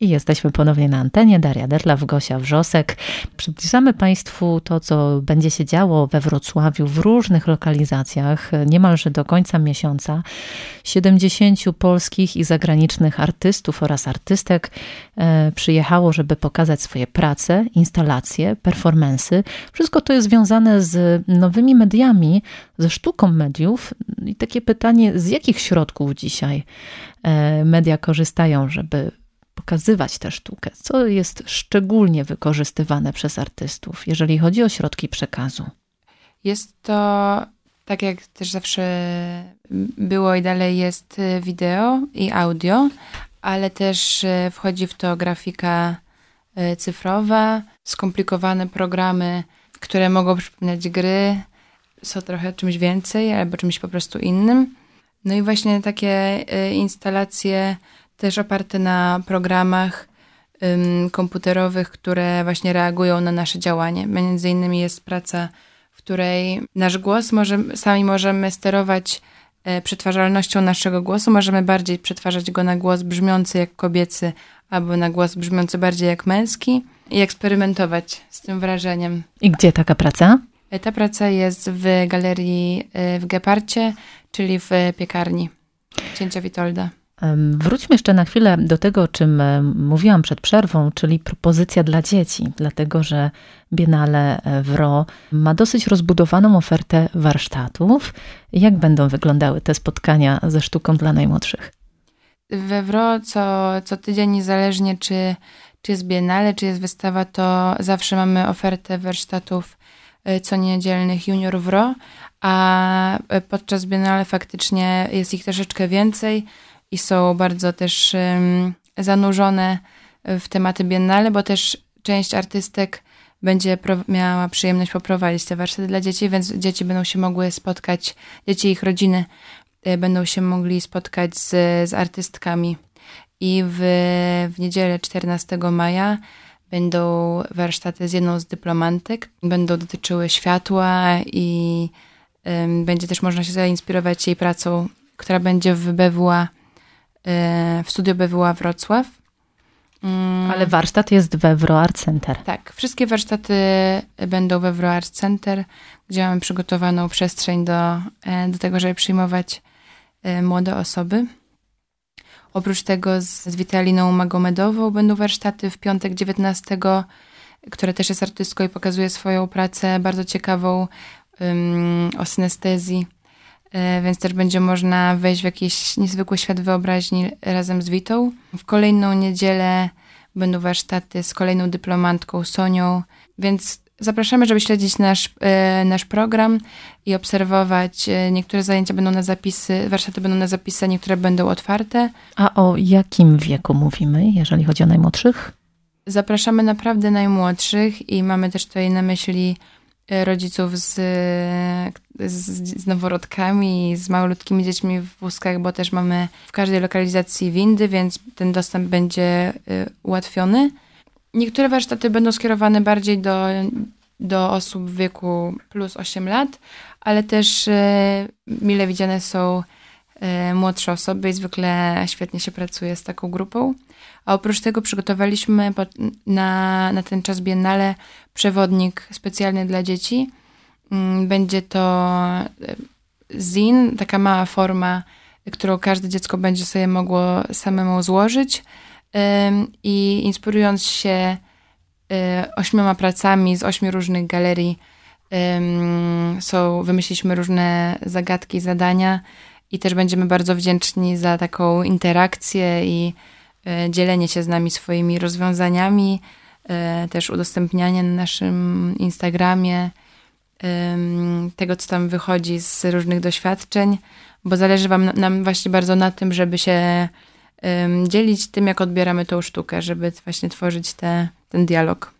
I jesteśmy ponownie na antenie. Daria Detlaw, Gosia Wrzosek. Przybliżamy Państwu to, co będzie się działo we Wrocławiu w różnych lokalizacjach niemalże do końca miesiąca. 70 polskich i zagranicznych artystów oraz artystek przyjechało, żeby pokazać swoje prace, instalacje, performansy. Wszystko to jest związane z nowymi mediami, ze sztuką mediów. I takie pytanie, z jakich środków dzisiaj media korzystają, żeby pokazywać tę sztukę? Co jest szczególnie wykorzystywane przez artystów, jeżeli chodzi o środki przekazu? Jest to, tak jak też zawsze było i dalej jest, wideo i audio, ale też wchodzi w to grafika cyfrowa, skomplikowane programy, które mogą przypominać gry, są trochę czymś więcej albo czymś po prostu innym. No i właśnie takie instalacje też oparte na programach komputerowych, które właśnie reagują na nasze działanie. Między innymi jest praca, w której nasz głos sami możemy sterować przetwarzalnością naszego głosu. Możemy bardziej przetwarzać go na głos brzmiący jak kobiecy albo na głos brzmiący bardziej jak męski i eksperymentować z tym wrażeniem. I gdzie taka praca? Ta praca jest w galerii w Geparcie, czyli w piekarni księcia Witolda. Wróćmy jeszcze na chwilę do tego, o czym mówiłam przed przerwą, czyli propozycja dla dzieci, dlatego że Biennale WRO ma dosyć rozbudowaną ofertę warsztatów. Jak będą wyglądały te spotkania ze sztuką dla najmłodszych? We WRO co tydzień, niezależnie czy jest Biennale, czy jest wystawa, to zawsze mamy ofertę warsztatów coniedzielnych Junior WRO, a podczas Biennale faktycznie jest ich troszeczkę więcej i są bardzo też zanurzone w tematy Biennale, bo też część artystek będzie miała przyjemność poprowadzić te warsztaty dla dzieci, więc dzieci będą się mogły spotkać, dzieci i ich rodziny będą się mogli spotkać z artystkami. I w niedzielę 14 maja będą warsztaty z jedną z dyplomantek. Będą dotyczyły światła i będzie też można się zainspirować jej pracą, która będzie w BWA, w studiu BWA Wrocław. Ale warsztat jest we WRO Art Center. Tak, wszystkie warsztaty będą we WRO Art Center, gdzie mamy przygotowaną przestrzeń do tego, żeby przyjmować młode osoby. Oprócz tego z Witaliną Magomedową będą warsztaty w piątek 19, która też jest artystką i pokazuje swoją pracę bardzo ciekawą o synestezji, więc też będzie można wejść w jakiś niezwykły świat wyobraźni razem z Witą. W kolejną niedzielę będą warsztaty z kolejną dyplomantką Sonią, więc zapraszamy, żeby śledzić nasz program i obserwować. Niektóre zajęcia będą na zapisy, warsztaty będą na zapisy, niektóre będą otwarte. A o jakim wieku mówimy, jeżeli chodzi o najmłodszych? Zapraszamy naprawdę najmłodszych i mamy też tutaj na myśli rodziców z noworodkami, z malutkimi dziećmi w wózkach, bo też mamy w każdej lokalizacji windy, więc ten dostęp będzie ułatwiony. Niektóre warsztaty będą skierowane bardziej do osób w wieku plus 8 lat, ale też mile widziane są młodsze osoby i zwykle świetnie się pracuje z taką grupą. A oprócz tego przygotowaliśmy na ten czas Biennale przewodnik specjalny dla dzieci. Będzie to zin, taka mała forma, którą każde dziecko będzie sobie mogło samemu złożyć i inspirując się 8 pracami z 8 różnych galerii wymyśliliśmy różne zagadki, zadania i też będziemy bardzo wdzięczni za taką interakcję i dzielenie się z nami swoimi rozwiązaniami, też udostępnianie na naszym Instagramie tego, co tam wychodzi z różnych doświadczeń, bo zależy nam właśnie bardzo na tym, żeby się dzielić tym, jak odbieramy tą sztukę, żeby właśnie tworzyć ten dialog.